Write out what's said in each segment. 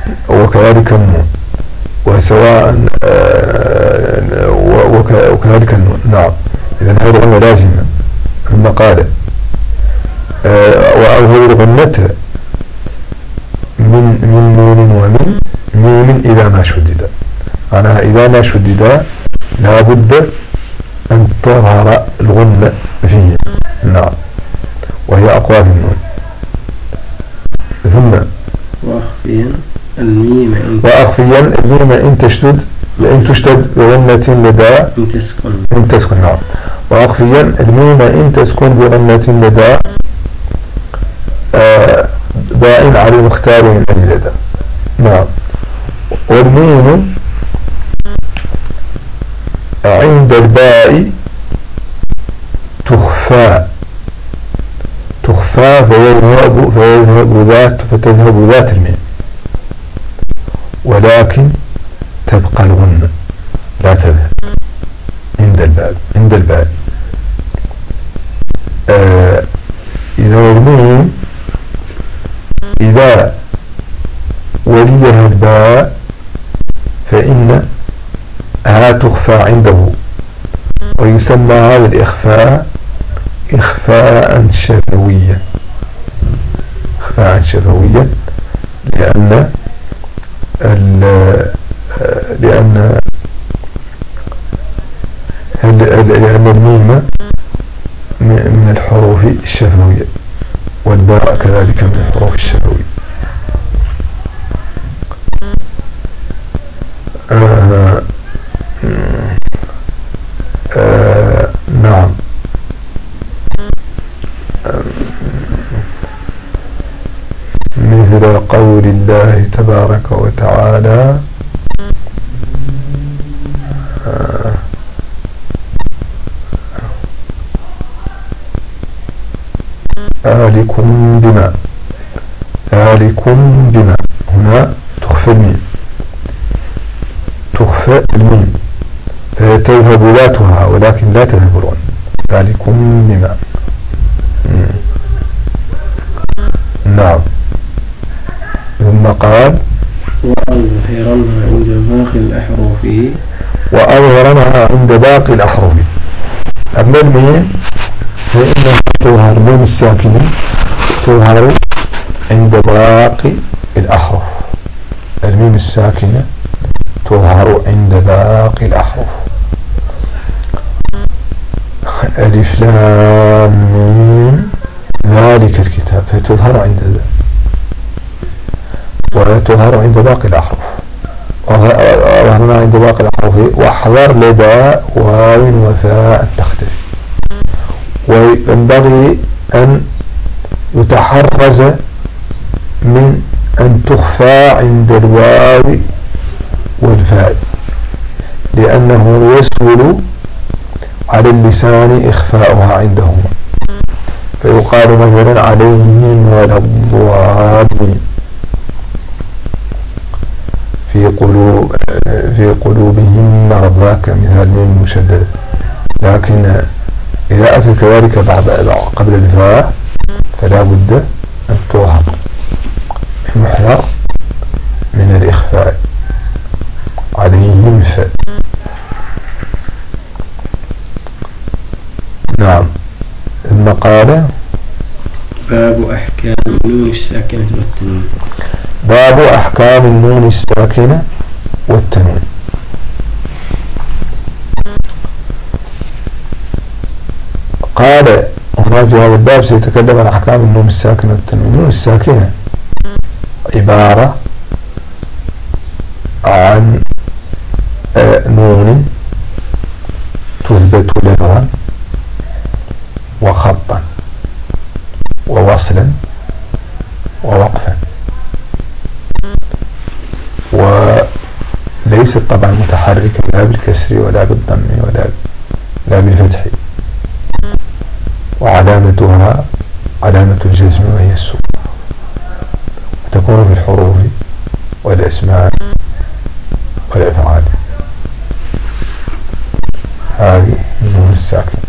وكذلك النون، وسواء وكذلك النون. نعم، إذن هذه الغنة لازمة. ثم قال وأظهر الغنة من نون ومن ميم إذا ما شدد. معناها إذا ما شدد لا بد أن تظهر الغنة فيه. نعم، وهي أقوى في النون. ثم وأخفيا الميم إن تشدد بغنة لدى إن تسكن. نعم، وأخفيا الميم إن تسكن بغنة لدى باء على المختار من اللدى. نعم، والميم عند الباء تخفى فتذهب ذات الميم، ولكن تبقى الغنة لا تذهب عند الباء. إذا الميم إذا وليها الباء فإنها تخفى عنده، ويسمى هذا الإخفاء إخفاء شفويا. لأن الميم من الحروف الشفوية، والباء كذلك من الحروف الشفوية. نعم، مثل قول الله تبارك وتعالى ذلكم بما هنا تخفى الميم فتذهب ذاتها ولكن لا تذهب الغنة. ذلكم بما. نعم، ثم قال وأظهرنها عند باقي الأحرف. أما الميم فإنها تظهر الميم الساكنة تظهر عند باقي الأحرف. الميم الساكنة تظهر عند باقي الأحرف. ألف لام ميم ذلك الكتاب، فتظهر عند ذلك ولا تظهر عند باقي الأحرف. وظهرنا عند باقي الأحرف. واحذر لدى واو وفاء تختلف، وينبغي أن يتحرز من أن تخفى عند الواو والفاء، لأنه يسهل على اللسان إخفاؤها عندهما، فيقال مثلا عليهم ولا الضالين في قلوبهم مرض، ذاك مثال ميم مشدد. لكن إذا أتى كذلك قبل الفاء فلا بد أن تظهر. المحذر من الإخفاء عليهم فاء. نعم، المقالة باب أحكام النون الساكنة والتنوين. باب أحكام النون الساكنة والتنوين. قال هنا في هذا الباب سيتكلم عن أحكام النون الساكنة والتنوين. النون الساكنة عبارة عن نون تثبت لفظا وخطا ووصلا ووقفا، وليست طبعا متحركة لا بالكسر ولا بالضم لا بالفتح، وعلامتها علامة الجزم وهي السكون، تكون في الحروف والأسماء والأفعال. هذه النون الساكنة.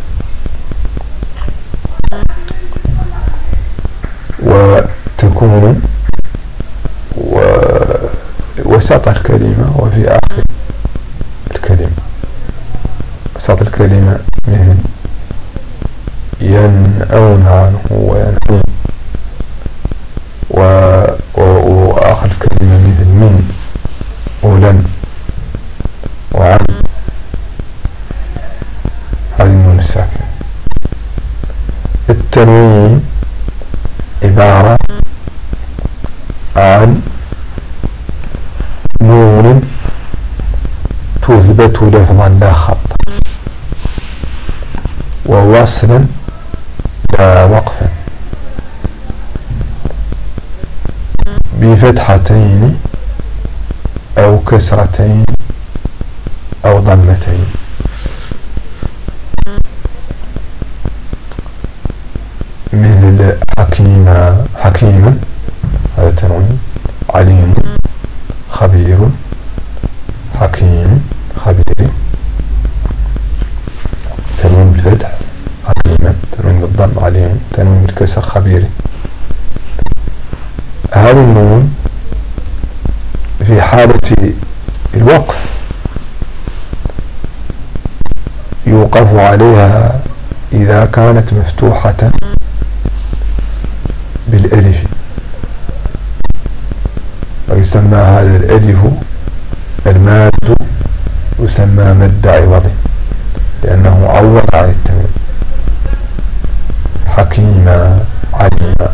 وتكون وسط الكلمة وفي آخر الكلمة. وسط الكلمة مثل ينأون عنه وينهون، وآخر الكلمة مثل من ولن وعن، هذه النون الساكنة. التنوين عبارة عن نون تثبت لفظا لا خطا، ووصلا لا وقفا، بفتحتين أو كسرتين أو ضمتين. مثل حكيما هذا تنوين، عليم، خبير، حكيم، خبير، تنوين بالفتح حكيما، تنوين بالضم عليم، تنوين بالكسر خبير. هذه النون في حالة الوقف يوقف عليها إذا كانت مفتوحة بالألف، ويسمى هذا الألف الماد، يسمى مد عوض لأنه عوض عن التنوين، حكيما، عليما.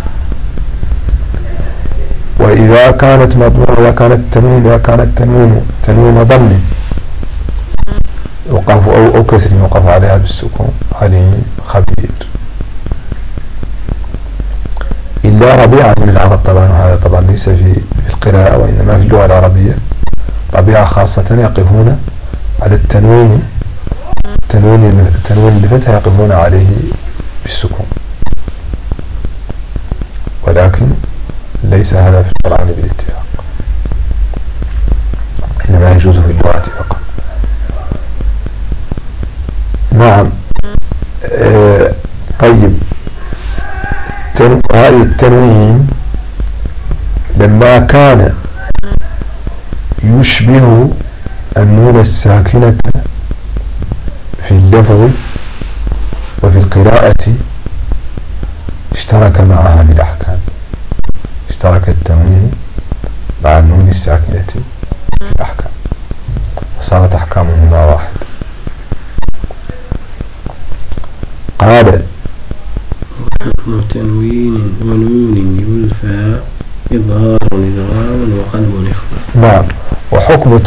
وإذا كانت مضمومة، إذا كانت تنوين ضم يوقف أو كسر يوقف عليها بالسكون، عليم، خبير. إلا ربيعة من العرب طبعا، هذا طبعا ليس في القراءة وإنما في اللغة العربية، ربيعة خاصة يقفون على التنوين بفتح يقفون عليه بالسكون، ولكن ليس هذا في القرآن بالاتفاق، إنما يجوز في اللغة فقط. نعم. طيب، هذه التنوين لما كان يشبه النون الساكنة في اللفظ وفي القراءة اشترك معها في الأحكام، اشترك التنوين مع النون الساكنة في الأحكام، وصارت أحكامهما واحد. قال: حكم تنوين ونون يلفى إظهار إدغام وقلب إخفاء. نعم. وحكم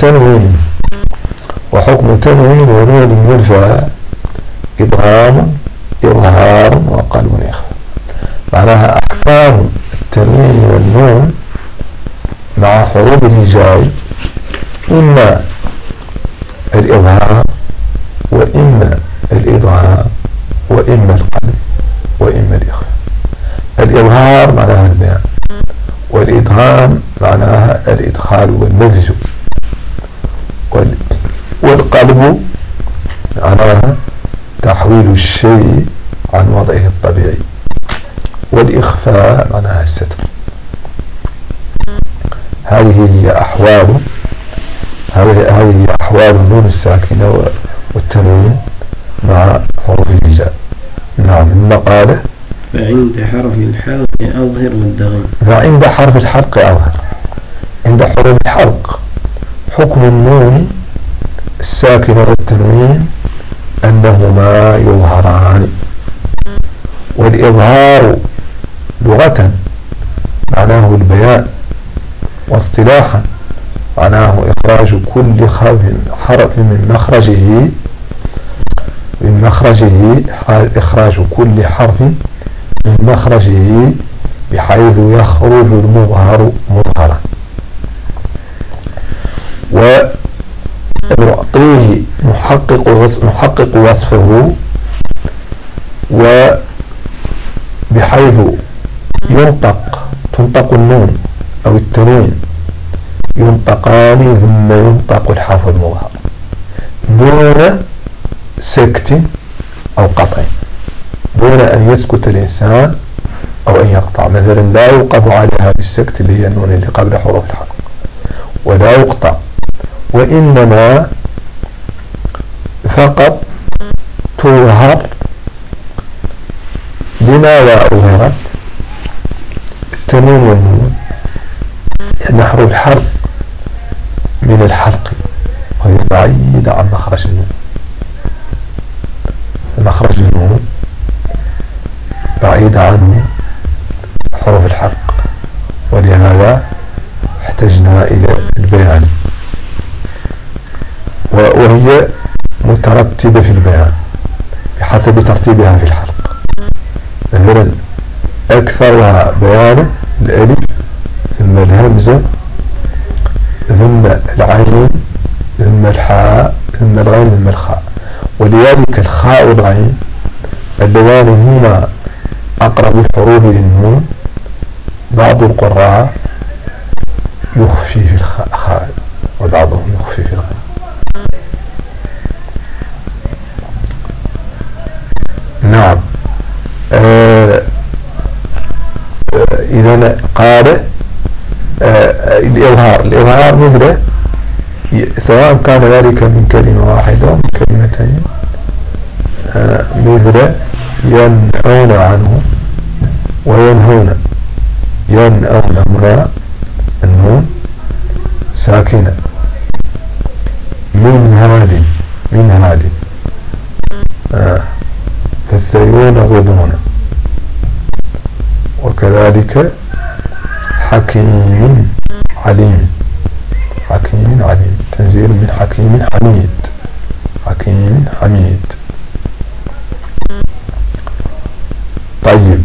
تنوين ونون يلفى إدغام، إظهار، وقلب إخفاء. معناها أحكام التنوين والنون مع حروف الهجاء إما الإظهار وإما الإدغام وإما القلب وإما الإخفاء. الإظهار معناها البيان، والإدغام معناها الإدخال والمزج، والقلب معناها تحويل الشيء عن وضعه الطبيعي، والإخفاء معناها الستر. هذه هي أحوال النون الساكنة والتنوين مع حروف الهجاء. نعم. ثم قال: فعند حرف الحلق أظهر والدغم. فعند حرف الحلق أظهر. عند حروف الحلق حكم النون الساكنة والتنوين أنهما يظهران. والإظهار لغة معناه البيان، واصطلاحا معناه إخراج كل حرف من مخرجه إخراج كل حرف من مخرجه بحيث يخرج المظهر مظهرا، ويعطيه محقق وصفه، وبحيث تنطق النون أو التنوين ينطقان ثم ينطق الحرف المظهر دون سكت أو قطع، دون أن يسكت الإنسان أو أن يقطع. مثلا لا يوقف عليها بالسكت اللي هي النون اللي قبل حروف الحلق، ولا يقطع، وإنما فقط تظهر. لماذا أظهرت التنوين والنون؟ لأن حروف الحرف من الحلق وهي بعيدة عن مخرج النون. مخرج النون بعيدة عنه حروف الحلق، ولهذا احتجنا إلى البيان، وهي مترتبة في البيان بحسب ترتيبها في الحلق. مثلا أكثرها بيانا الألف ثم الهمزة ثم العين ثم الحاء ثم الغين ثم الخاء. ولذلك الخاء والغين اللذان هما أقرب الحروف للنون بعض القراء يخفي في الخاء وبعضهم يخفي في الغين. نعم. إذا قال الإظهار مثله سواء كان ذلك من كلمة واحدة أو من كلمتين، مثل ينهون عنه وينهون. ينهون هنا النون ساكنة. من هاد فسينغضون. وكذلك حكيم عليم. حكيم عليم تنزيل من حكيم حميد. حكيم حميد. طيب،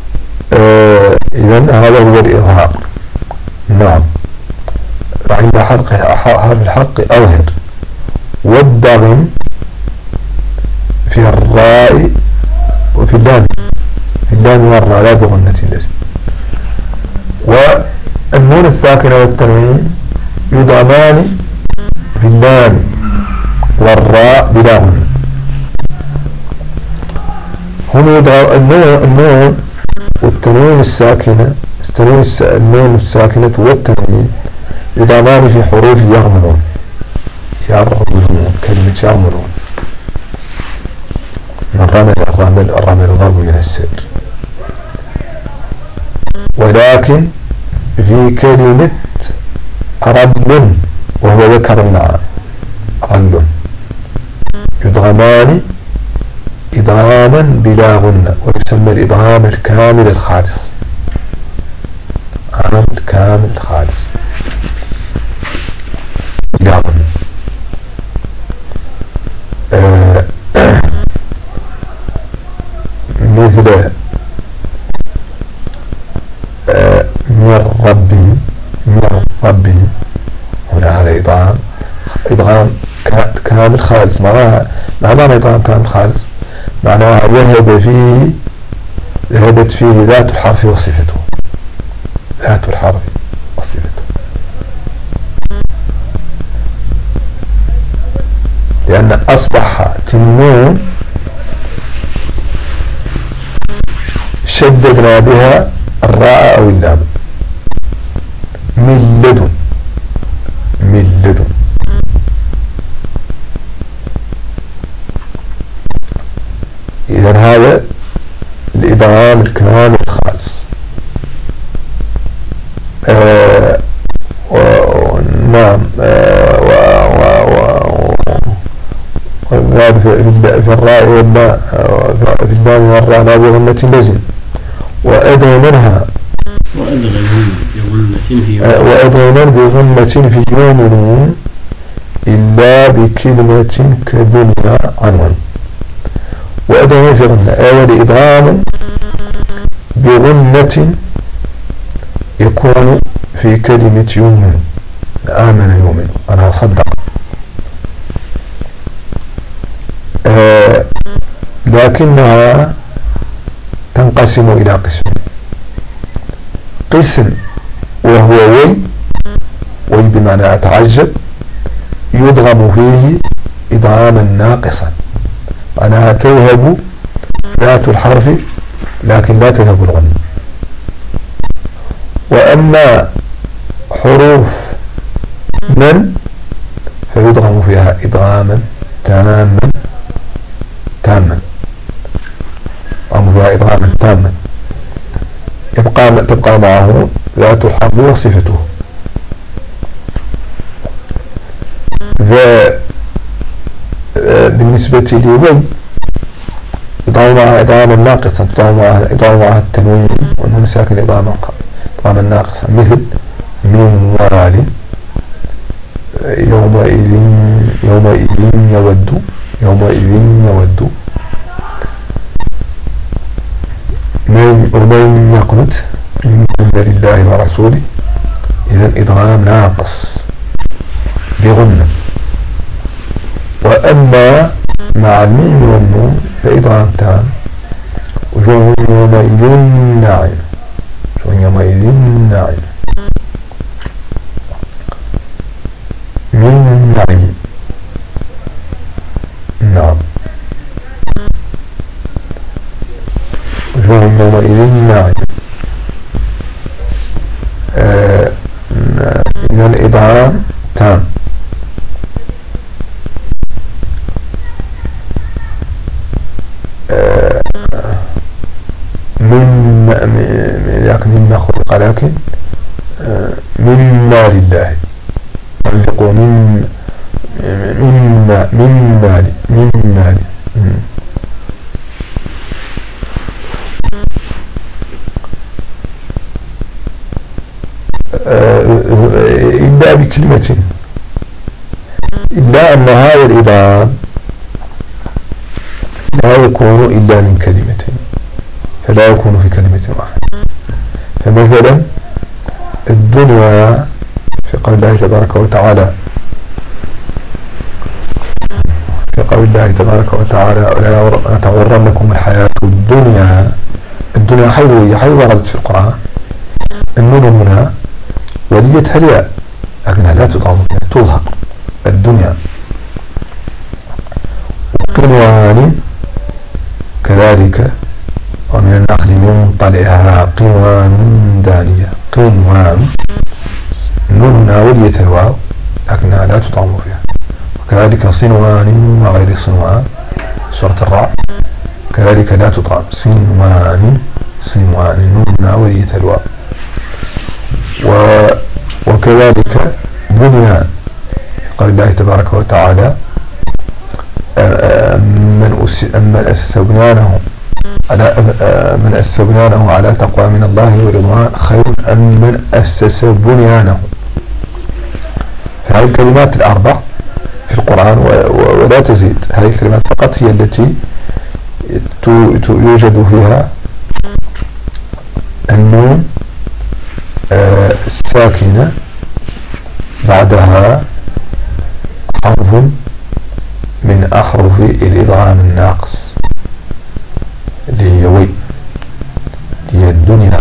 إذن هذا هو الإظهار. نعم. عند حرف الحلق أظهر. والضغم في الراء وفي اللام. في اللام والراء لا بغنة لازم. والنون الساكنة والتنوين يضمان في اللام والراء بلا غنة. هم النون والتنوين الساكنة، النون الساكنة والتنوين يضمان في حروف يرملون. كلمة يرملون من الرمل ضرب من السير. ولكن في كلمة رل وهو ذكر النعام رل يدغمان إدغاما بلا غنة، ويسمى الإدغام الكامل الخالص. الكامل الخالص بلا غنة. مثل من ربي هنا هذا إدغام كامل خالص. معناها إدغام كامل خالص معناها ذهبت فيه ذات الحرف وصفته. ذات الحرف وصفته، لأن أصبح النون شددنا بها الراء أو اللام. من لدن. إذن هذا الإدغام الكامل الخالص. نعم. في الراء والماء في اللام والراء لا بغنة لازم. وأدغمنها بغنة في يوم إلا بكلمة كدنيا عنوان. وأدغم في غنة أول إدغام بغنة يكون في كلمة يؤمن. آمن يؤمن أنا صدق. لكنها تنقسم إلى قسم وهو وي بمعنى أتعجب يدغم فيه إدغاما ناقصا، معناها تذهب ذات الحرف لكن لا تذهب الغنة. وأما حروف من فيدغم فيها إدغاما تاما تاما، يدغم فيها إدغاما تاما، تبقى معه ذات الحرف وصفته. بالنسبة لوي يضع معها إدغاما ناقصا، يضع معها التنوين والنون ساكن إدغاما ناقصا، مثل من وال يومئذ يود، ومن يقنت منكن لله ورسوله، إذا إدغام ناقص بغنة. وأما مع الميم والنون فإدغام تام، وجوه يومئذ ناعمة، من نعيم. نعم، وجوه يومئذ ناعمة. إذا الإدغام تام. مما خلق، لكن مما لله، أنفقوا من مالي. إلا بكلمة، إلا أن هذا الإدغام لا يكون إلا من كلمتين، فلا يكون في كلمة واحدة. فمثلا الدنيا في قول الله تبارك وتعالى ولا تغرنكم الحياة الدنيا. الدنيا حيث وردت في القرآن، النون هنا وليتها الياء لكنها لا تضاف، تظهر الدنيا. قنوان كذلك، ومن النخل من طلعها قنوان دانية. قنوان، النون هنا وليت الواو لكنها لا تضاف فيها. وكذلك صنوان وغير صنوان، سورة الرعد كذلك لا تضاف، صنوان النون هنا وليت الواو. وكذلك بنيان، قال الله تبارك وتعالى من أسس بنيانه على تقوى من الله ورضوان خير أم من أسس بنيانه. فهذه الكلمات الأربع في القرآن ولا تزيد، هذه الكلمات فقط هي التي يوجد فيها النون الساكنة بعدها حرف من أحرف الإدغام الناقص، اللي هي وي، هي الدنيا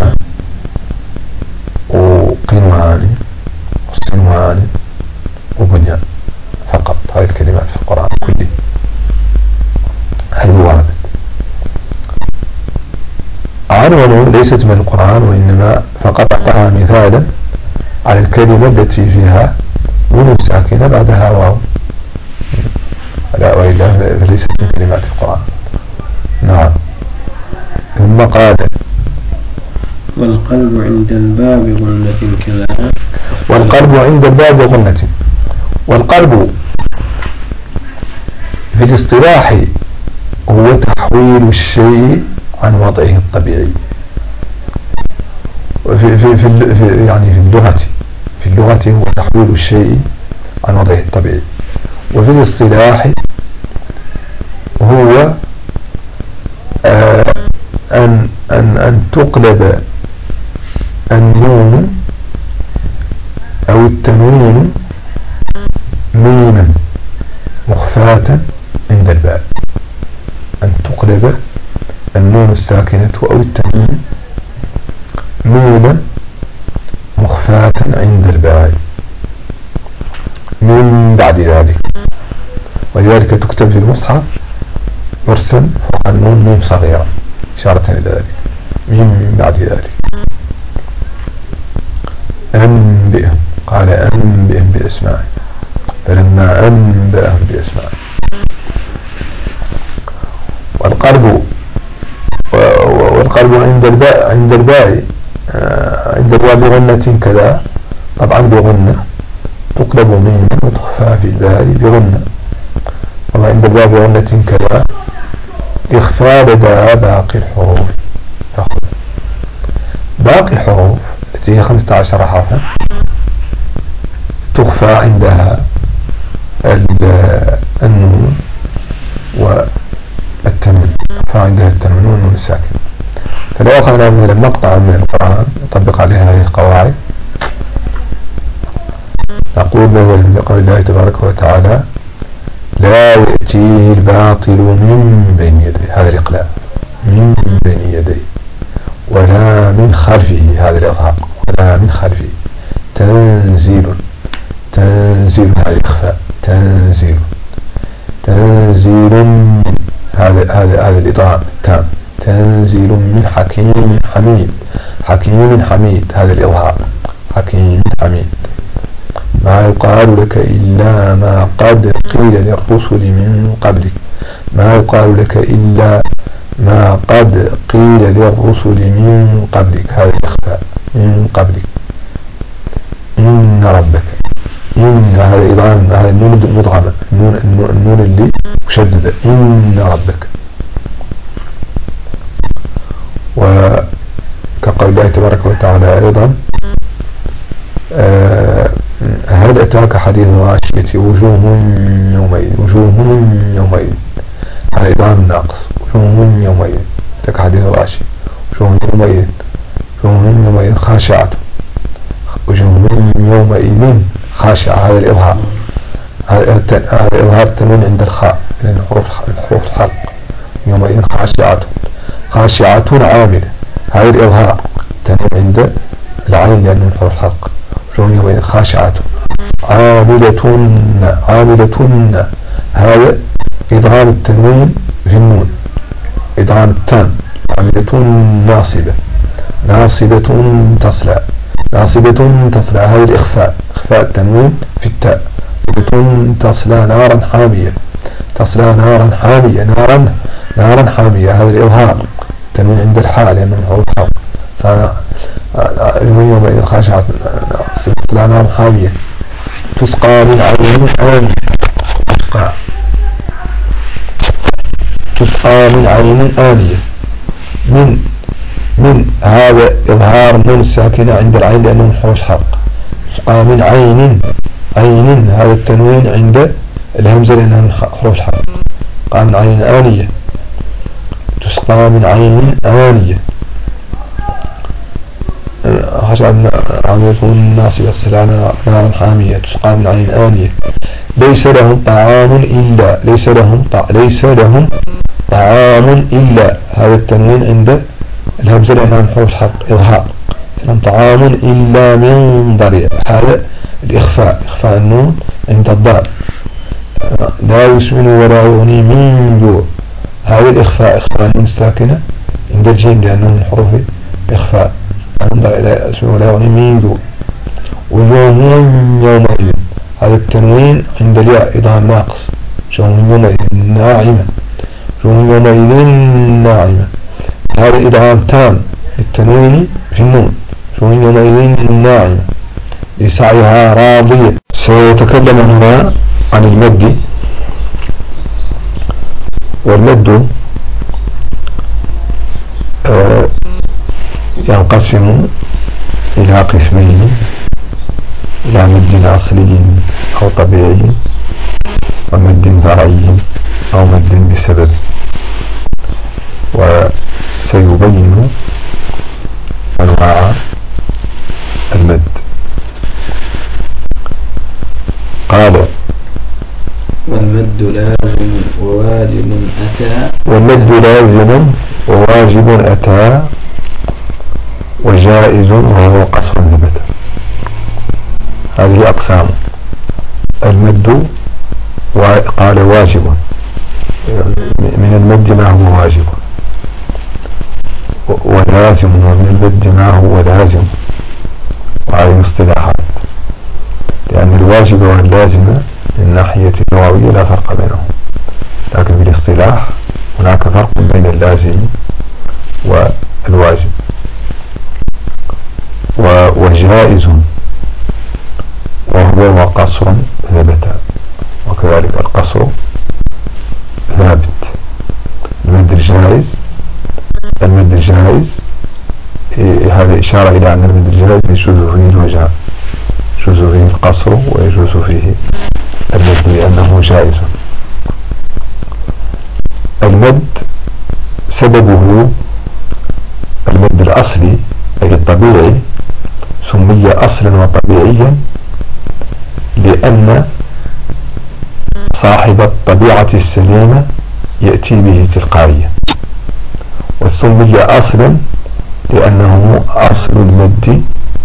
وقنوان وصنوان وبنيان، فقط هذه الكلمات في القرآن كله حيث وردت. عنوان ليست من القرآن، وإنما فقط أعطاها مثالا على الكلمة التي فيها نون ساكنة بعدها واو، وإلا فليست من كلمات القرآن. نعم. ثم قال والقلب عند الباب غنة كذا. والقلب عند الباب غنة. والقلب في الاصطلاح هو تحويل الشيء عن وضعه الطبيعي، يعني في اللغة هو تحويل الشيء عن وضعه الطبيعي. وفي الاصطلاح هو أن تقلب النون أو التنوين ميما مخفاة عند الباء، أن تقلب النون الساكنة أو التنوين ميما مخفاة عند الباء من بعد ذلك. ولذلك تكتب في المصحف يرسم فوق النون ميم صغيرة إشارة إلى ذلك، من بعد ذلك. أنبئهم، قال أنبئهم بأسماء بأسمائه، فلما أنبأهم بأسمائه. والقلب عند الباء بغنة كذا، طبعا بغنة تقلب ميما وتخفى في الباء بغنة. وما عند الباء بغنة كذا إخفاء لدى باقي الحروف. باقي الحروف التي هي 15 حرفا تخفى عندها النون والتنوين، فعندها التنوين والنون الساكن. فلو أخذنا مثلا مقطعا من القرآن نطبق عليها هذه القواعد، نقول مثلا بقول الله تبارك وتعالى: لا يأتيه الباطل من بين يديه، هذا الإقلاب، من بين يديه، ولا من خلفه، هذا الإظهار، ولا من خلفه، تنزيل هذا الإخفاء، تنزيل هذا الإضغام التام، تنزيل من حكيم حميد، هذا الإظهار، حكيم حميد. ما يقال لك إلا ما قد قيل للرسل من قبلك، ما يقال لك إلا ما قد قيل للرسل من قبلك، هذا الإخفاء، من قبلك. إن ربك، إن هذا إضغام، هذا النون مدغمة، النون اللي مشددة، إن ربك. وكقول الله تبارك وتعالى أيضا: هل أتاك حديث الغاشية وجوه يومئذ، هذا إضغام الناقص، وجوه يومئذ، أتاك حديث الغاشية، وجوه يومئذ خاشعة، وجوه يومئذ خاشعة، هذا الإظهار، هذا إظهار التنوين عند الخاء، لأن الحروف الحلق. يومئذ خاشعة عاملة، هذا الإظهار، التنوين عند العين لأنه من حروف الحلق. وجوه يومئذ خاشعة عاملة، هذا إدغام التنوين في النون، إدغام التام. عاملة ناصبة تصلى، هذا الإخفاء، إخفاء التنوين في التاء. تصلى نارا حامية، نارا حامية، هذا الإظهار، التنوين عند الحاء لأنه من حروف الحلق. يومئذ خاشعة تصلى نارا حامية، تسقى من عين آنية، تسقى من عين آنية. من هذا إظهار النون الساكنة عند العين لأنه من حروف الحلق. تسقى من عين، هذا التنوين عند الهمزة لأنها من حروف الحلق. تسقى من عين آنية، تسقى من عين آنية. خشعت عاملة ناصبة تصلى نارا حامية، تسقى من عين آنية. ليس لهم طعام إلا، هذا التنوين عند الهمزة لأنها من حروف الحلق، إظهار. لهم طعام إلا من ضريع، هذا الإخفاء، إخفاء النون عند الضاد. لا يسمن ولا يغني من جوع، هذا الإخفاء، إخفاء النون الساكنة عند الجيم لأنه من حروف إخفاء. لا يسمن ولا يغني من جوع. وجوه يومئذ، هذا التنوين عند الياء، إضغام ناقص، وجوه يومئذ ناعمة، هذا إدغام تام للتنوين في النون، وجوه يومئذ ناعمة لسعيها راضية. سيتكلم هنا عن المد، والمد ينقسم إلى قسمين: إلى مد أصلي أو طبيعي، ومد فرعي أو مد بسبب. وسيبين أنواع المد. قال: والمد لازم وواجب أتى، وجائز وهو قصر ثبت. هذه أقسام المد. قال: واجب، من المد ما هو واجب، ولازم، ومن المد ما هو لازم. وهذه اصطلاحات، لأن الواجبة واللازمة من ناحية اللغوية لا فرق بينهم، لكن بالاصطلاح هناك فرق بين اللازم والواجب. وجائز وهو وقصر ثبتا، وكذلك القصر ثابت. المد الجائز هذا إشارة إلى أن المد الجائز يجوز فيه الوجه، يجوز فيه القصر ويجوز فيه المد لأنه جائز. المد سببه المد الأصلي أي الطبيعي، سمي أصلا وطبيعيا لأن صاحب الطبيعة السليمة يأتي به تلقائيا، وسمي أصلا لأنه أصل المد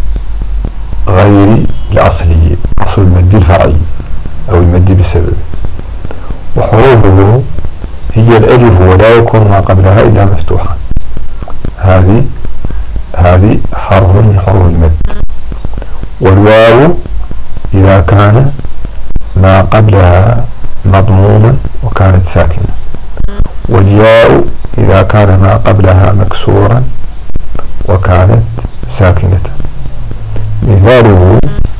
غير الأصلي، أصل المد الفرعي أو المد بسبب. وحروفه هي الألف ولا يكون ما قبلها إلا مفتوحا، هذه حرف من حروف المد. والواو إذا كان ما قبلها مضموما وكانت ساكنة، والياء إذا كان ما قبلها مكسورا وكانت ساكنة. مثاله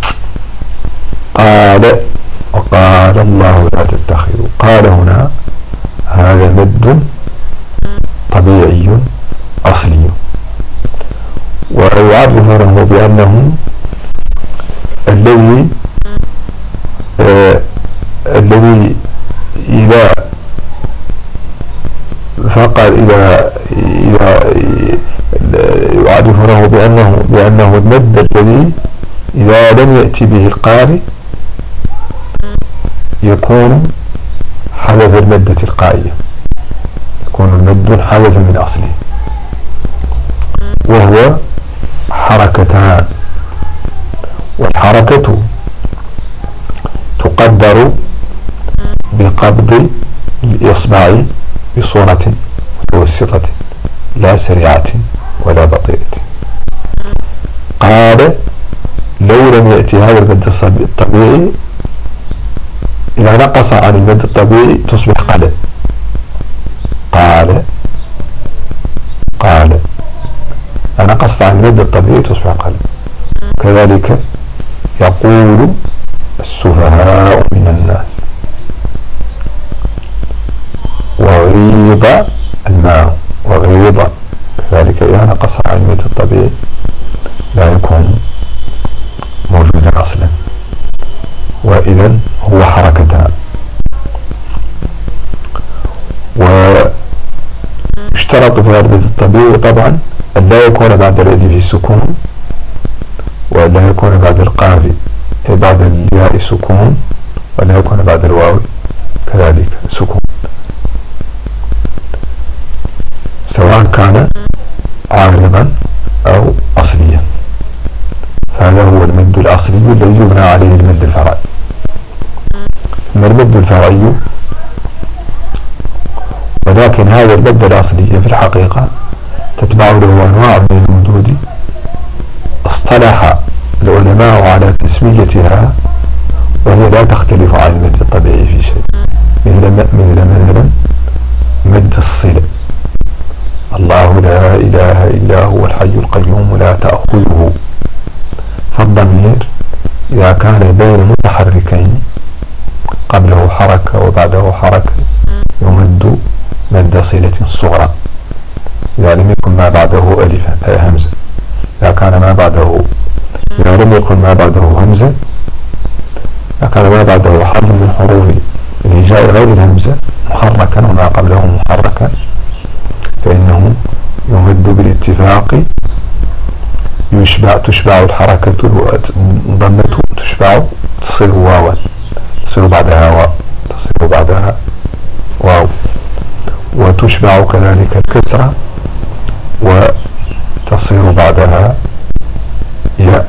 قال وقال الله لا تتخذوا، قال هنا هذا مد طبيعي أصلي، ويعرفونه بأنه الذي إذا فقد يعرفونه بأنه المد الذي إذا لم يأتي به القارئ يكون حدث المد تلقائيا، يكون المد حدث من أصله، وهو حركتان. والحركة تقدر بقبض الإصبع بصورة متوسطة لا سريعة ولا بطيئة. قال لو لم يأتي هذا المد الطبيعي، إذا نقص عن المد الطبيعي تصبح قال. إذا نقصت عن المد الطبيعي تصبح قال. كذلك يقول السفهاء من الناس، وغيض الماء، وغيض كذلك إذا نقص عن المد الطبيعي لا يكون موجودا أصلا. وإذا هو حركتان. واشترط في هذا المد الطبيعي طبعا أن لا يكون بعد الألف سكون، ولا يكون بعد القاف بعد الياء سكون، ولا يكون بعد الواو كذلك سكون، سواء كان عارضا أو أصليا. هذا هو المد الأصلي الذي يبنى عليه المد الفرعي. ثم المد الفرعي، ولكن هذا المد الأصلي في الحقيقة تتبع له أنواع من المدود اصطلح العلماء على تسميتها، وهي لا تختلف عن المد الطبيعي في شيء، مثلا مد الصلة، الله لا إله إلا هو الحي القيوم لا تأخذه. فالضمير إذا كان بين متحركين قبله حركة وبعده حركة يمد مد صلة صغرى، إذا لم يكن ما بعده ألف همزة. إذا لم يكن ما بعده همزة، إذا كان ما بعده حرف من حروف الهجاء غير الهمزة محركا وما قبله محركا، فإنه يمد بالاتفاق، تشبع الحركة الضمة تصير واوا، تصير بعدها واو، وتشبع كذلك الكسرة وتصير بعدها ياء،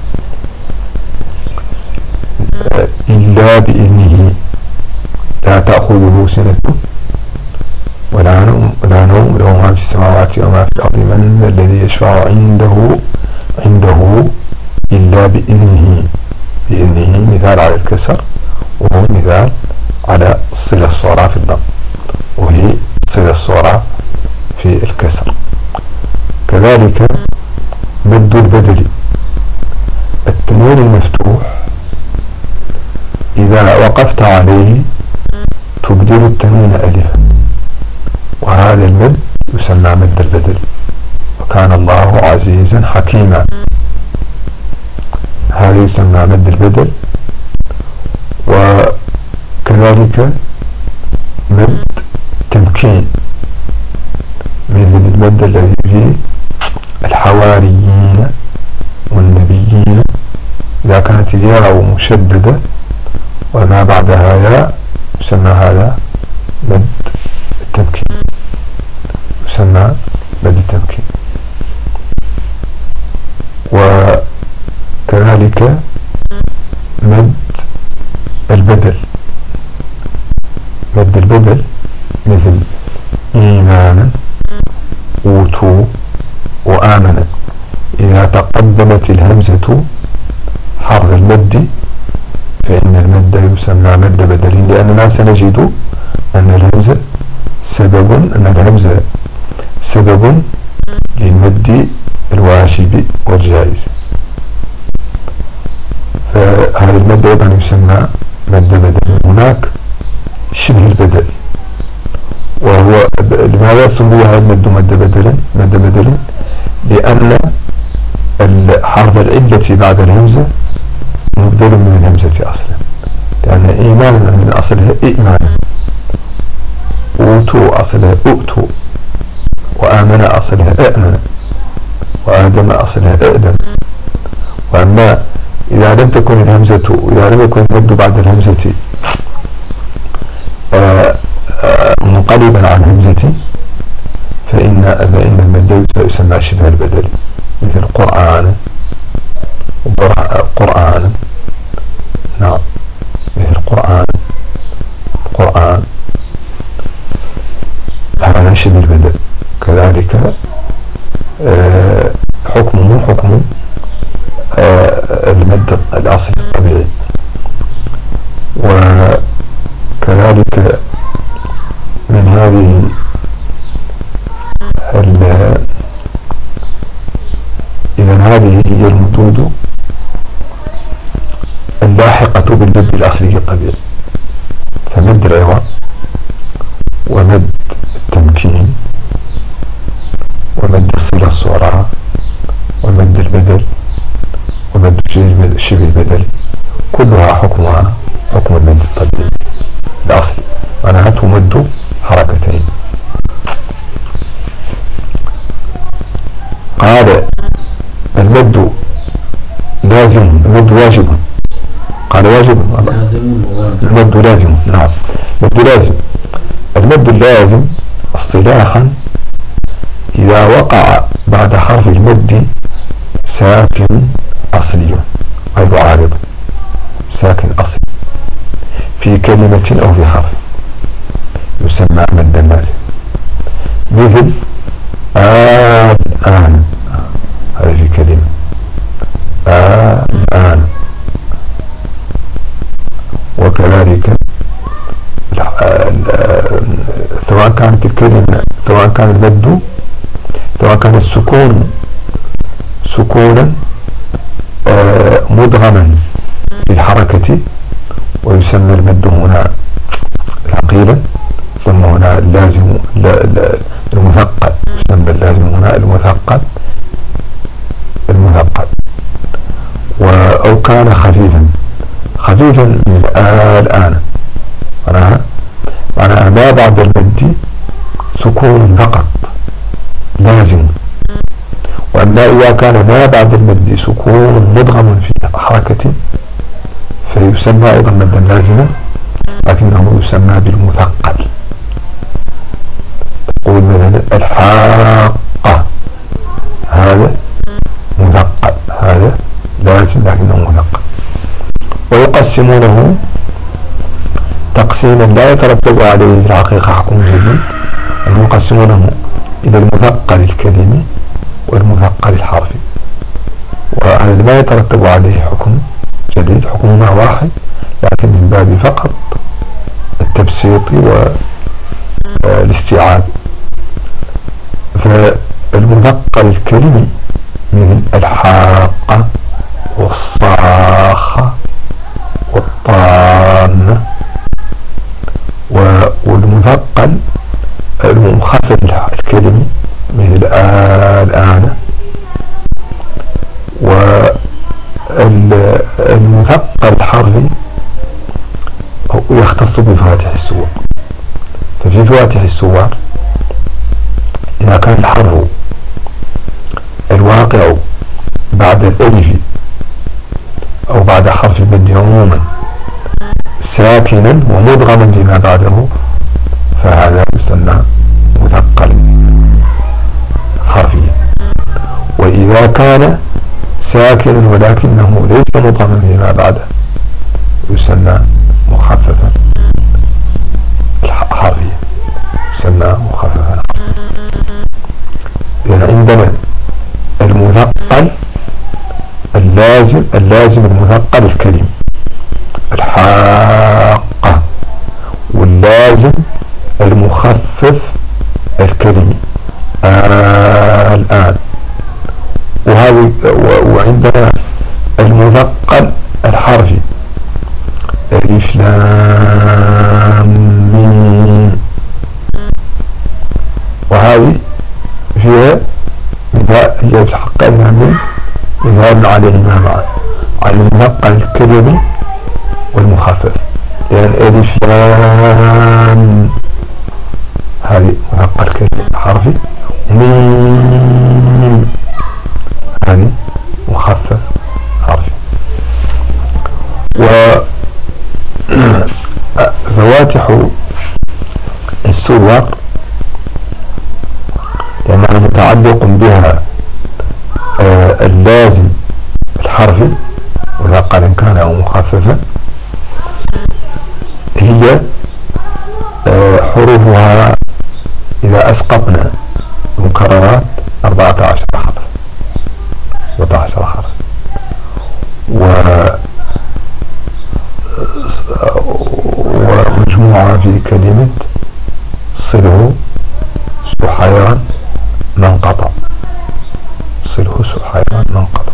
إلا بإذنه لا تأخذه سنة ولا نوم له ما في السماوات وما في الأرض من الذي يشفع عنده إلا بإذنه بإذنه مثال على الكسر، وهو مثال على الصلة الصغرى في الضم، وهي الصلة الصغرى في الكسر. كذلك مد البدل، التنوين المفتوح إذا وقفت عليه تبدل التنوين ألفا، وهذا المد يسمى مد البدل، وكان الله عزيزا حكيما. هذا يسمى مد البدل. وكذلك مد تمكين، مثل المد الذي فيه الحواريين والنبيين، إذا كانت الياء مشددة وما بعدها ياء يسمى هذا مد التمكين، يسمى مد التمكين. وكذلك مد البدل، مد البدل مثل إيمانا، أوتوا، وآمنا، إذا تقدمت الهمزة حرف المد فإن المد يسمى مد بدل، لأننا سنجد أن الهمزة سبب للمد الواجب والجائز، فهذا المد أيضا يسمى مد بدل. هناك شبه البدل، وهو لماذا سمي هذا المد مد بدل؟ لأن حرف العلة بعد الهمزة مبدل من الهمزة أصلا، لأن إيمانا من أصلها إيمانا، أوتوا أصلها أؤتوا، وآمن أصلها أأمن، وآدم أصلها أأدم. وأما إذا لم يكن المد بعد الهمزة منقلبا عن همزة فإن المد يسمى شبه البدل، مثل قرآن، نعم، مثل قرآن هذا شبه البدل. كذلك حكم المد الأصلي الطبيعي. وكذلك من هذه هذه هي المدود اللاحقة بالمد الأصلي الطبيعي، فمد العوض، ومد التمكين، ومد الصلة الصغرى، ومد البدل، ومد شبه البدل، كلها حكمها حكم المد الطبيعي الأصلي، معناها تمد حركتين. قال المد لازم، المد واجب. قال واجب، المد لازم، نعم، المد لازم. المد اللازم اصطلاحا إذا وقع بعد حرف المد ساكن أصلي غير عارض، ساكن أصلي في كلمة أو في حرف يسمى مدا لازم، مثل الآن، هذا في كلمة الآن. وكذلك سواء كانت الكلمة، سواء كان المد، سواء كان السكون سكونا مدغما في الحركة ويسمى المد هنا ثقيلا، ثم هنا اللازم المثقل، يسمى اللازم هنا المثقل، أو كان خفيفا من الآن، معناها ما بعد المد سكون فقط لازم. وأما إذا كان ما بعد المد سكون مدغم في حركة فيسمى أيضا مدا لازما، لكنه يسمى بالمثقل. تقول مثلا الحاقة، هذا مثقل، هذا لازم لكنه مثقل. ويقسمونه تقسيما لا يترتب عليه في الحقيقة حكم جديد، أن يقسمونه إلى المثقل الكلمي والمثقل الحرفي، وهذا ما يترتب عليه حكم جديد، حكمهما واحد، لكن من باب فقط التبسيط والاستيعاب. فالمثقل الكلمي مثل الحاقة والصاخة والطامة، والمثقل المخفف الكلمي مثل الآن. والمثقل الحرفي يختص بفواتح السور. ففي فواتح السور إذا كان الحرف الواقع بعد الألف أو بعد حرف المد عموما ساكنا ومدغما فيما بعده، فهذا يسمى مثقل حرفيا. وإذا كان ساكنا ولكنه ليس مدغما فيما بعده يسمى مخففا حرفيا، يسمى مخففا حرفيا. إذن عندنا المثقل اللازم المثقل الكلمي الحاقة، واللازم المخفف الكلمي الآن. وعندنا المثقل الحرفي ألف لام ميم، وهذه فيها مثال، هي في حق الإمامين مثال عليهما معا، على المثقل الكلمي والمخفف. يعني ألف لام هذه مثقل كلمي حرفي، ميم هذه مخفف حرفي. وفواتح السور لأنها متعلق بها اللازم الحرفي مثقلا كان أو مخففا، هي حروفها إذا أسقطنا المكررات 14 حرف 14 حرف. ومجموعة في كلمة صله سحيرا من قطع، صله سحيرا من قطع.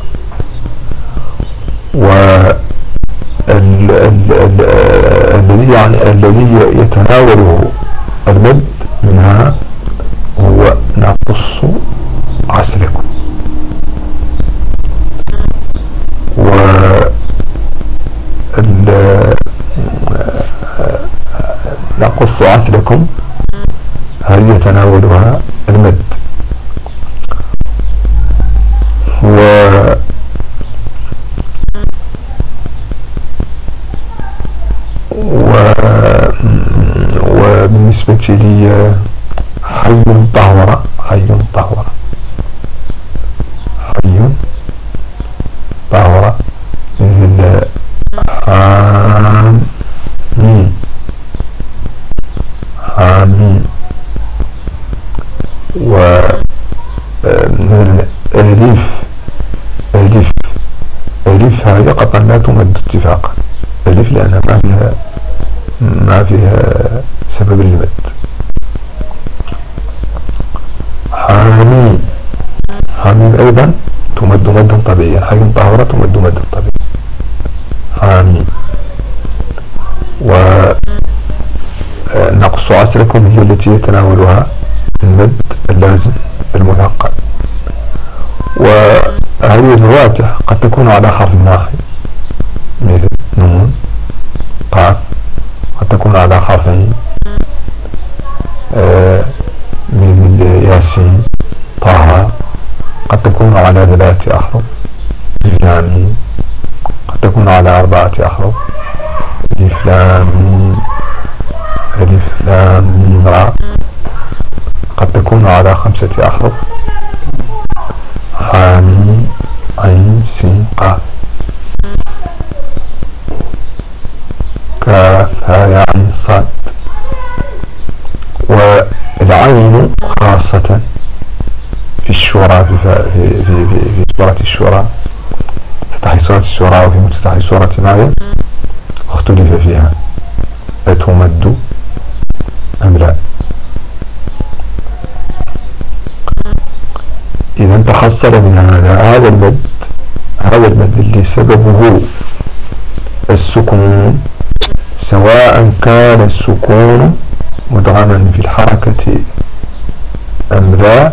الذي يتناوله المد منها هو نقص عسلكم. نقص عسلكم هذه يتناولها المد. وبالنسبة لي حي طهورة، حي طهورة، حي طهورة مثل حامين، حامين. ومثل ألف هذه قطعا لا تمد اتفاقا، ألف لأنها ما فيها سبب للمد. حامين أيضا تمد مدا طبيعيا، حي طهورة تمد مدا طبيعيا حامين. ونقص عسلكم هي التي يتناولها المد اللازم المثقل. وهذه الفواتح قد تكون على حرف واحد مثل نون قاف، قد تكون على حرفين مثل ياسين طه، قد تكون على 3 أحرف لام، قد تكون على 4 أحرف ألف لام ميم را، قد تكون على 5 أحرف حاميم عين سين قاف كاف هاء عين صاد. والعين خاصة في الشورى في سورة الشورى افتتاح سورة الشورى وفي مفتتح سورة مريم اختلف فيها أتمد أم لا. إذا تحصل من هذا المد اللي سببه السكون، سواء كان السكون مدغما في الحركة أم لا،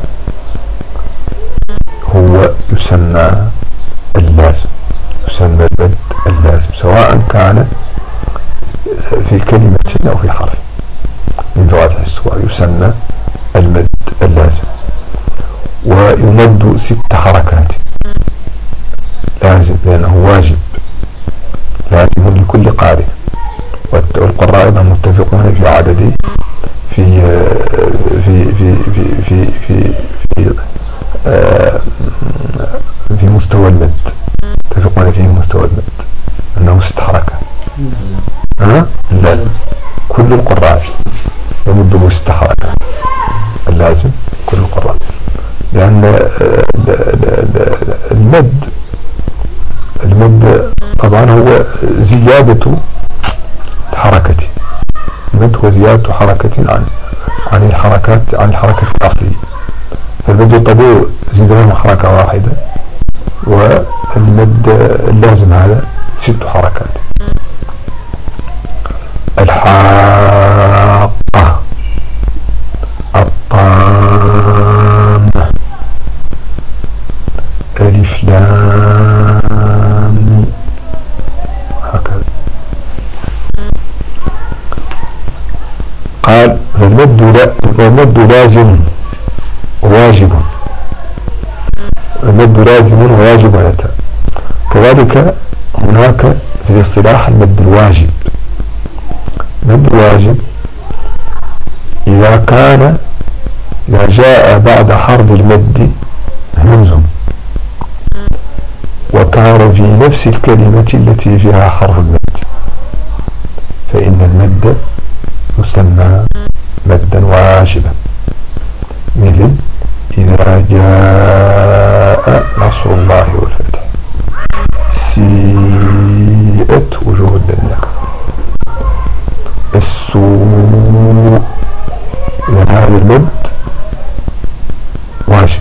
هو يسمى اللازم، يسمى المد اللازم، سواء كان في كلمة أو في حرف من فواتح السور يسمى المد اللازم. ويمد 6 حركات لازم، لأنه واجب لازم لكل قارئ، والقراء متفقون في عدد في في في في في في في, في مستوى المد، متفقون فيه مستوى المد أنه 6 حركات. اللازم كل القراء يمده 6 حركات اللازم كل القراء، لأن المد طبعا هو زيادة الحركة، المد هو زيادة حركة عن الحركة الأصلية. فالمد الطبيعي زيد له حركة واحدة، والمد اللازم هذا 6 حركات. الحاقة، الطامة، ألف لام، هكذا. قال فالمد لازم وواجب، المد لازم وواجب أتى. كذلك هناك في الاصطلاح المد الواجب. المد الواجب إذا جاء بعد حرف المد همز وكان في نفس الكلمة التي فيها حرف المد، فإن المد يسمى مدا واجبا، مثل إذا جاء نصر الله والفتح، سيئت وجوه الذين كفروا، السوء. إذا هذا المد واجب،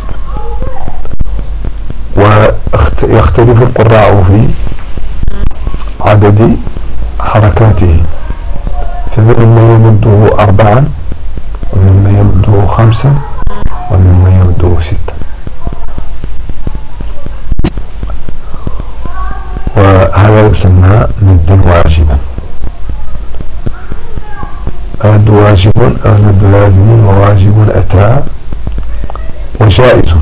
ويختلف القراء في عدد حركاته، فممن يمده 4 وممن يمده 5 وممن يمده 6. وهذا يسمى مدا واجبا. المد واجب، المد لازم وواجب أتى وجائز.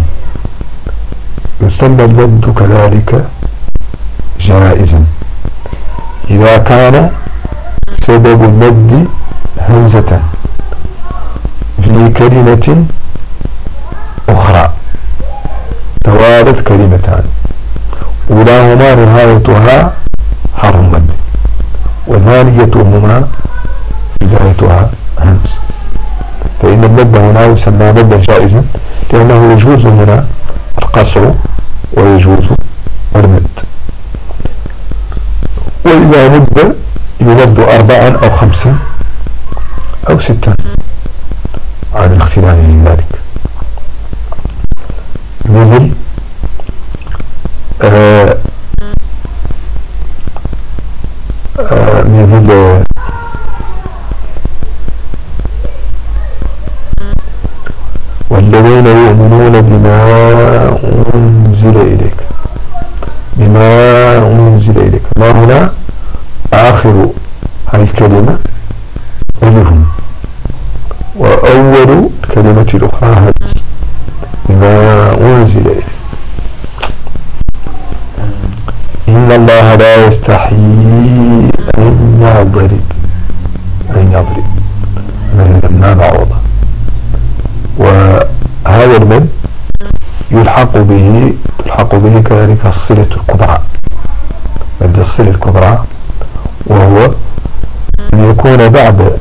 يسمى المد كذلك جائزا إذا كان سبب المد همزة في كلمة أخرى، توالت كلمتان أولاهما نهايتها حرف مد وثانيتهما بدايتها همز، فإن المد هنا يسمى مدا جائزا، لأنه يجوز هنا القصر ويجوز المد. وإذا مد يمد 4 أو 5 أو 6 عن الاختلاف من ذلك، مثل مثل والذين يؤمنون بما أنزل إليك، ما هنا آخر هذه الكلمة ألف، وأول الكلمة الأخرى همز، بما أنزل إليك. إن الله لا يستحيي أن يضرب مثلا ما معوضة. وهذا المد تلحق به كذلك الصلة الكبرى، مد الصلة الكبرى، وهو أن يكون بعد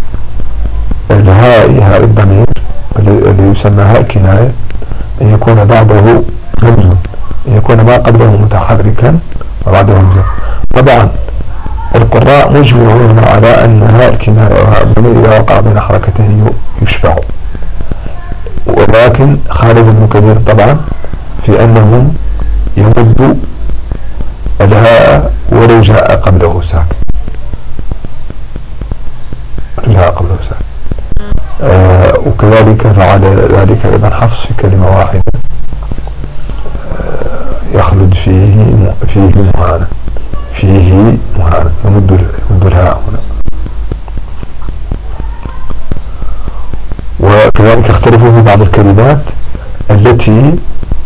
هاء الضمير الذي يسمى هاء كناية، أن يكون بعده همز، أن يكون ما قبله متحركا وبعده همزة. طبعا القراء مجمعون على أن هاء الكناية وهاء الضمير إذا وقع بين حركتين يشبع، ولكن خالد بن كثير طبعا في أنه يمد الهاء ولو جاء قبله ساكن، وكذلك فعل ذلك أيضا حفص في كلمة واحدة، يخلد فيه مهانة يمد الهاء هنا. وكذلك اختلفوا في بعض الكلمات التي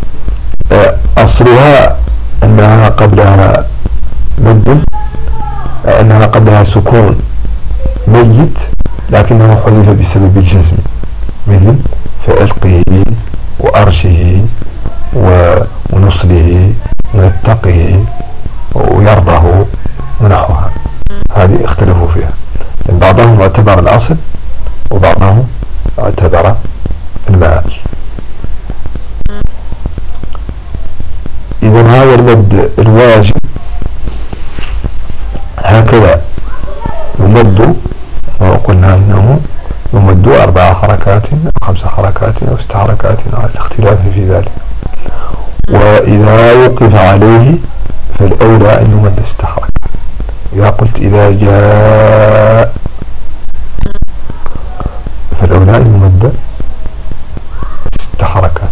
أصلها أنها قبلها مد، أنها قبلها سكون ميت لكنه حذف بسبب الجزم، مثل فألقه وأرشه ونصله ونتقه ويرضه ونحوها. هذه اختلفوا فيها، لأن بعضهم اعتبر الأصل وبعضهم اعتبر المآل. إذن هذا المد الواجب هكذا يمد، وقلنا أنه يمد 4 حركات أو 5 حركات أو 6 حركات على الاختلاف في ذلك. وإذا وقف عليه فالأولى أن يمد 6 حركات. إذا قلت إذا جاء فالأولى أن يمد 6 حركات.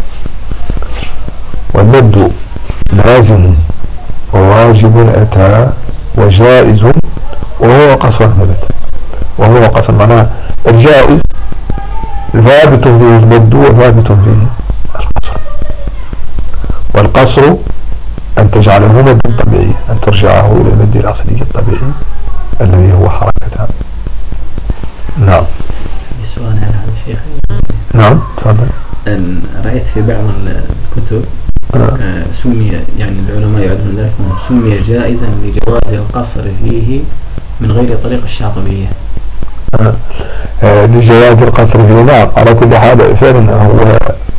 والمد لازم وواجب أتى وجائز وهو قصر ثبت. وهو قصر معناه الجائز ثابت فيه المد وثابت فيه القصر. والقصر أن تجعله مدا طبيعيا، أن ترجعه إلى المد الأصلي الطبيعي الذي هو حركتان. نعم. سؤال على هذا الشيخ. نعم تفضل. رأيت في بعض الكتب سمي، يعني العلماء يعدون ذلك سمي جائزا لجواز القصر فيه من غير طريق الشاطبية. لجواز القصر فيه. نعم على كل حال فعلا هو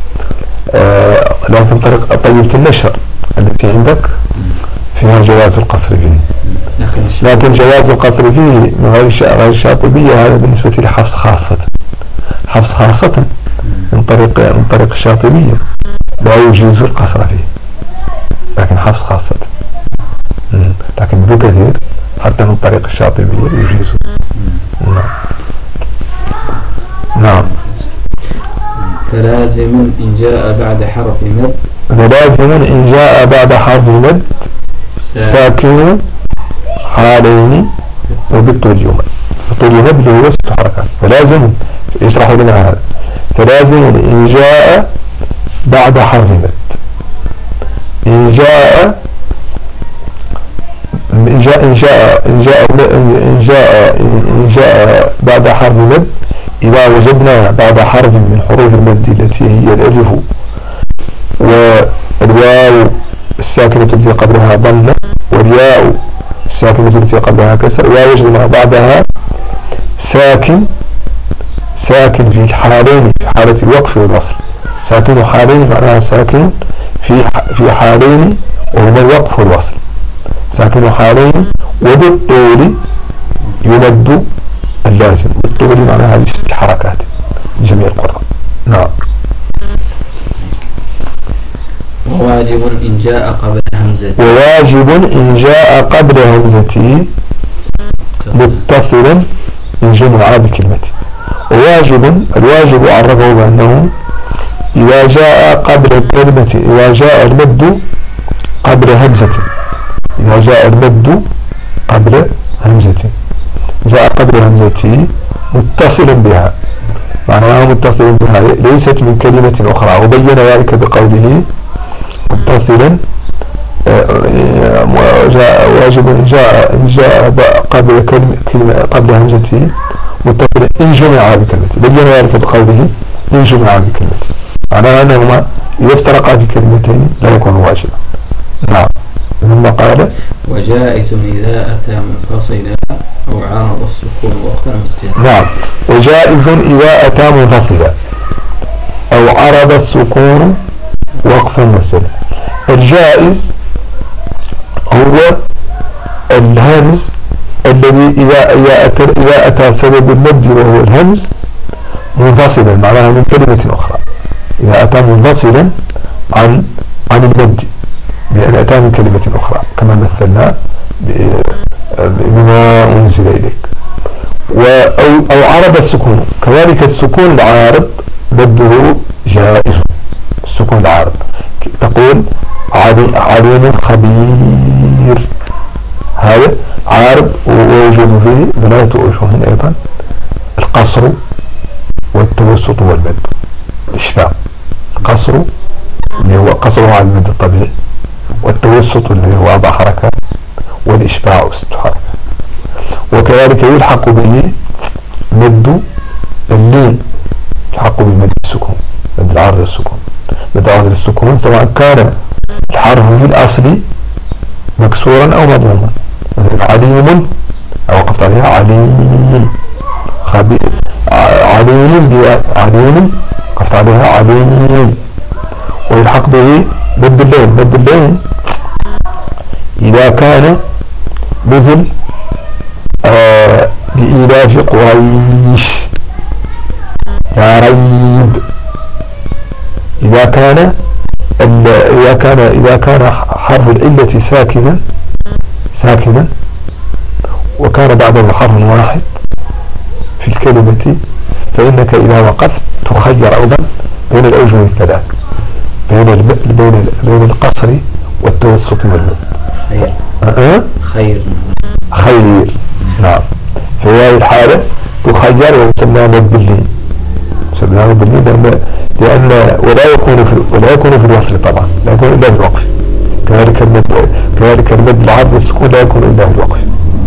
لكن طريق طيبة النشر التي عندك فيها جواز القصر فيه، لكن جواز القصر فيه من غير الشاطبية هذا بالنسبة لحفص خاصة. حفص خاصة من طريق الشاطبية لا يجوز القصر فيه، لكن حفص خاصة. لكن ابن كثير حتى من طريق الشاطبية يجوز. نعم. فلازم إن جاء بعد حرف مد، فلازم إن جاء بعد حرف مد ساكن حالين وبالطول اليمد. بالطول اليمد اللي هو 6 حركات. فلازم يشرح لنا هذا. فلازم إن جاء بعد حرف مد، إن جاء بعد حرف مد، إذا وجدنا بعد حرف من حروف المد التي هي الألف والواو الساكنة التي قبلها ضمة والياء الساكنة التي قبلها كسر، إذا وجدنا بعدها ساكن في الحالين، في حالة الوقف والوصل. ساكن حالين معناها ساكن في حالين وهما الوقف والوصل. ساكن حالين وبالطول يمد اللازم. بالطول معناها ب6 حركات لجميع القراء. نعم. وواجب إن جاء قبل همزة، وواجب إن جاء قبل همزة متصلا إن جمع بكلمة. وواجب الواجب عرفه بأنه إذا جاء قبل كلمة، إذا جاء المد قبل همزة، إذا جاء المد قبل همزة، جاء قبل همزة متصلا بها، معناها متصلا بها ليست من كلمة أخرى. وبين ذلك بقوله متصلا واجب إن جاء قبل كلمة قبل همزة متصلا إن جمع بكلمة. بين ذلك بقوله إن جمع بكلمة، معناها أنهما إذا افترقا في كلمتين لا يكون واجبا. نعم. ثم قال وجائز إذا أتى منفصلا أو عارض السكون وقفا مستترا. نعم. وجائز إذا أتى منفصلا أو عرض السكون وقفا مستترا. الجائز هو الهمز الذي إذا أتى سبب المد وهو الهمز منفصلا معناها من كلمة أخرى، إذا أتى منفصلا عن المد بأن أتى من كلمة أخرى كما مثلنا بما أنزل إليك. أو عارض السكون، كذلك السكون العارض مده جائز. السكون العارض تقول عليم خبير، هذا عارض ويوجد فيه ثلاثة وجوه أيضا: القصر والتوسط والمد. الإشباع، القصر اللي هو قصره على المد الطبيعي، والتوسط اللي هو 4 حركات، والإشباع 6 حركات. وكذلك يلحق به مد اللين، يلحق بمد السكون، مد العارض السكون. مد العارض السكون سواء كان الحرف في الأصل مكسورا أو مضموما، مثل عليم وقفت عليها عليم، خبير عليم وقفت عليها عليم. ويلحق به مد اللين. مد اللين إذا كان مثل لإيلاف قريش يا ريب، إذا كان حرف العلة ساكنا وكان بعده حرف واحد في الكلمة، فإنك إذا وقفت تخير أيضا بين الأوجه الثلاث، بين القصر والتوسط والمد. خير نعم. في هذه الحالة تخير ويسمى مد اللين، لأن ولا يكون في الوصل طبعا، لا يكون إلا في الوقف. كذلك المد العارض والسكون لا يكون إلا في الوقف.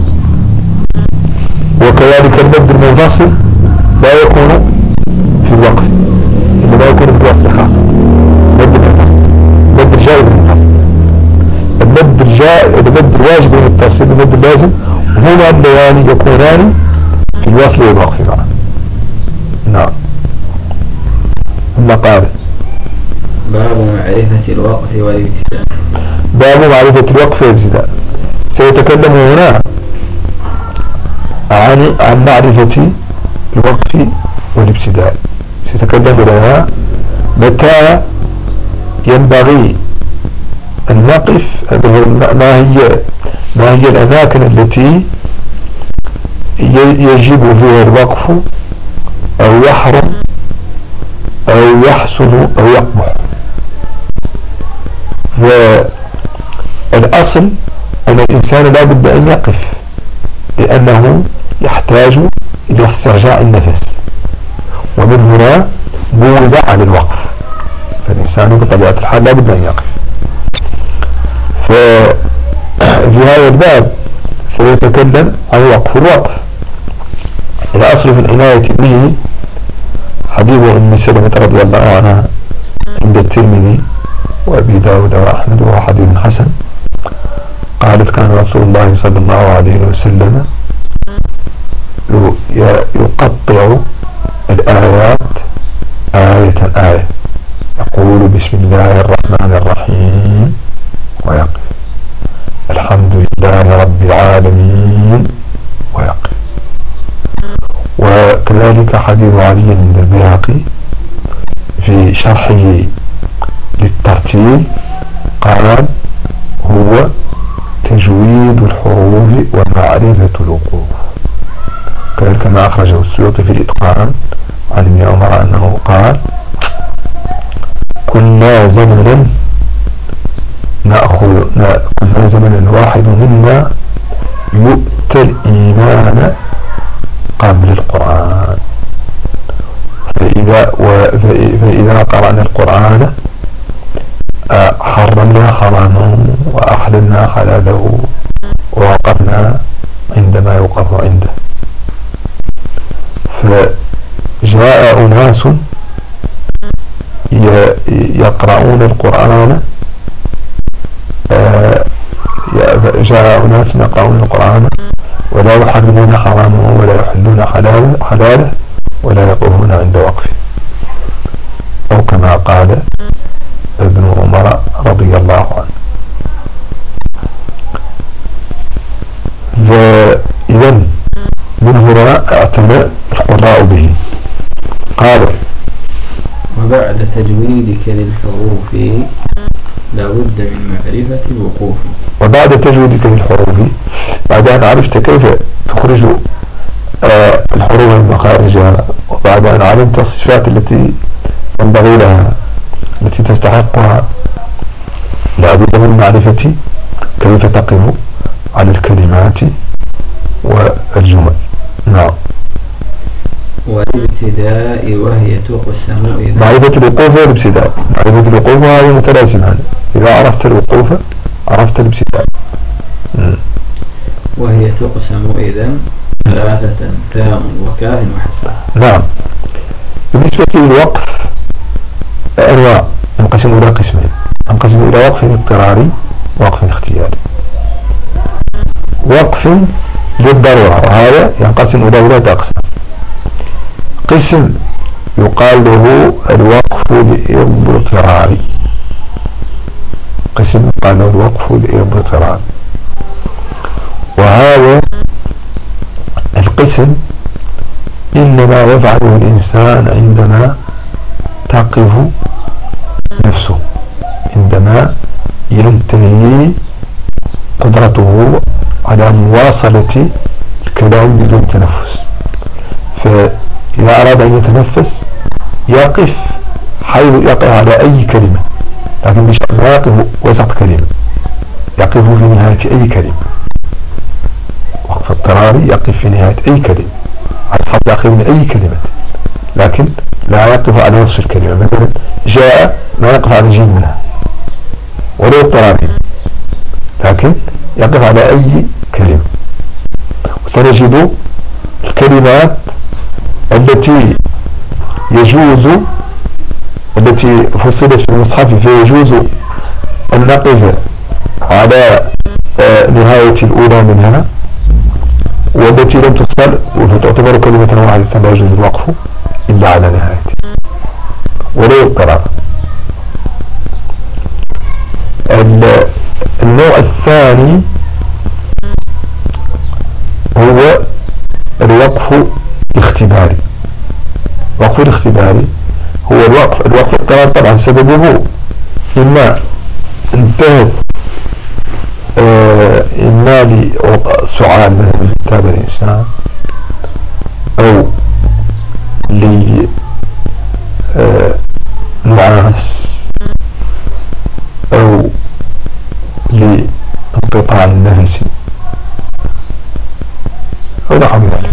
وكذلك المد المنفصل لا يكون في الوقف، إنما يكون في الوصل خاصة. المد المنفصل، المد الجائز المنفصل، المد الواجب المتصل، المد اللازم، هما اللذان يكونان في الوصل والوقف معا. نعم. المقابل. باب معرفة الوقف والابتداء. باب معرفة الوقف والابتداء. سيتكلم هنا عن معرفة الوقف والابتداء. سيتكلم لنا متى ينبغي أن نقف، ما هي الأماكن التي يجب فيها الوقف أو يحرم أو يحسن أو يقبح. والأصل أن الإنسان لا بد أن يقف، لأنه يحتاج إلى استرجاع النفس، ومن هنا بوب على الوقف، فالإنسان بطبيعة الحال لا بد أن يقف. ففي هذا الباب سيتكلم عن وقف الوقف. الأصل في العناية به حديث أم سلمة رضي الله عنها عند الترمذي وأبي داود وأحمد، وهو حديث حسن. قالت: كان رسول الله صلى الله عليه وسلم يقطع الآيات آية آية، يقول: بسم الله الرحمن الرحيم ويقف، الحمد لله رب العالمين ويقف. وكذلك حديث علي عند البيهقي في شرحه للترتيل قال: هو تجويد الحروف ومعرفة الوقوف. كذلك ما أخرجه السيوطي في الإتقان عن ابن عمر أنه قال: كنا زمنا واحد منا يؤتى الإيمان قبل القرآن، فإذا قرأنا القرآن حرمنا حرامه وأحللنا حلاله ووقفنا عندما يوقف عنده. فجاء أناس يقرؤون القرآن، ولا يحرمون حرامه ولا يحلون حلاله ولا يقفون عند وقفه، أو كما قال ابن عمر رضي الله عنه. إذا من هنا اعتنى القراء به. قالوا وبعد تجويدك للحروف لا بد من معرفة الوقوف. وبعد تجويدك للحروف، بعد أن عرفت كيف تخرج الحروف من مخارجها، وبعد أن علمت الصفات التي ينبغي لها التي تستحقها، لا بد من معرفة كيف تقف على الكلمات والجمل. نعم. والابتداء وهي تقسم إذا معرفة الوقوف والابتداء. معرفة الوقوف هذه متلازمان، إذا عرفت الوقوف عرفت الابتداء. وهي تقسم إذا ثلاثة: تام وكاف وحسن. نعم. بالنسبة للوقف أنواع، ينقسم إلى قسمين: ينقسم إلى وقف اضطراري ووقف اختياري. وقف للضرورة، وهذا ينقسم إلى ثلاثة أقسام. قسم يقال له الوقف الاضطراري، قسم يقال له الوقف الاضطراري، وهذا القسم إنما يفعله الإنسان عندما تقف نفسه، عندما ينتهي قدرته على مواصلة الكلام بدون تنفس. فإذا أراد أن يتنفس يقف حيث يقف على أي كلمة، لكن بشرط لا يقف وسط كلمة، يقف في نهاية أي كلمة. وقف اضطراري يقف في نهاية أي كلمة، على الحرف الأخير من أي كلمة، لكن لا يقف على نصف الكلمة. مثلا جاء ما يقف على جيم منها ولو اضطراري، لكن يقف على أي كلمة. وسنجد الكلمات التي يجوز، التي فصلت في المصحف فيجوز أن نقف على نهاية الأولى منها، والتي لم تصل فتعتبر كلمة واحدة لا يجوز الوقف إلا على نهايته ولو اضطرار. النوع الثاني هو الوقف الاختباري. الوقف الاختباري هو الوقف الاضطرار طبعا سببه إما انتهت إما لسؤال مثلا هذا الإنسان، أو لنعاس، أو لانقطاع النفس، أو نحو ذلك.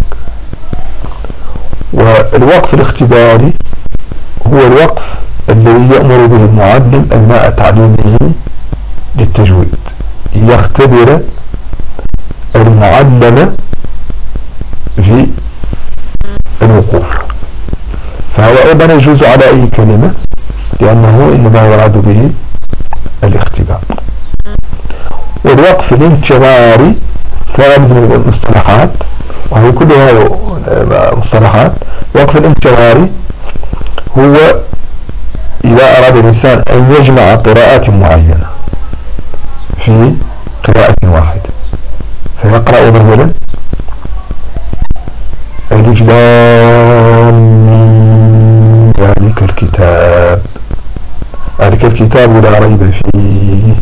والوقف الاختباري هو الوقف الذي يأمر به المعلم أثناء تعليمه للتجويد، يختبر المعلم في الوقوف. فهو أيضا يجوز على أي كلمة، لأنه إنما يراد به الاختبار. والوقف الانتظاري ثالث من المصطلحات، وهي كلها مصطلحات. الوقف الانتظاري هو إذا أراد الإنسان أن يجمع قراءات معينة في قراءة واحدة، فيقرأ مثلا ألف لام ميم ذلك الكتاب، ذلك الكتاب لا ريب فيه.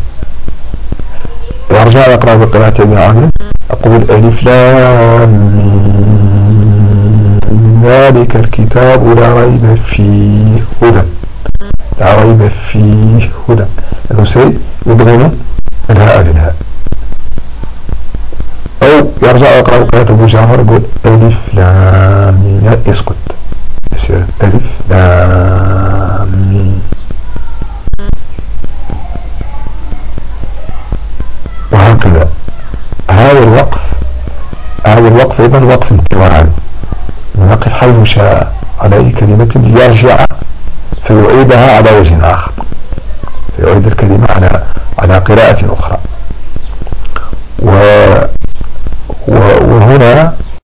يرجع يقرأ بقراءة ابن عامر، أقول ألف لام ميم ذلك الكتاب لا ريب فيه هدى، لا ريب فيه هدى، أنه سيبغم الهاء بالهاء. أو يرجع يقرأ قراءة أبو جعفر، يقول ألف لام ميم، يسكت، يصير ألف لام ميم. وهكذا. هذا الوقف أيضا وقف انتظاري، يقف حيث شاء على أي كلمة ليرجع فيعيدها على وجه آخر، فيعيد الكلمة على قراءة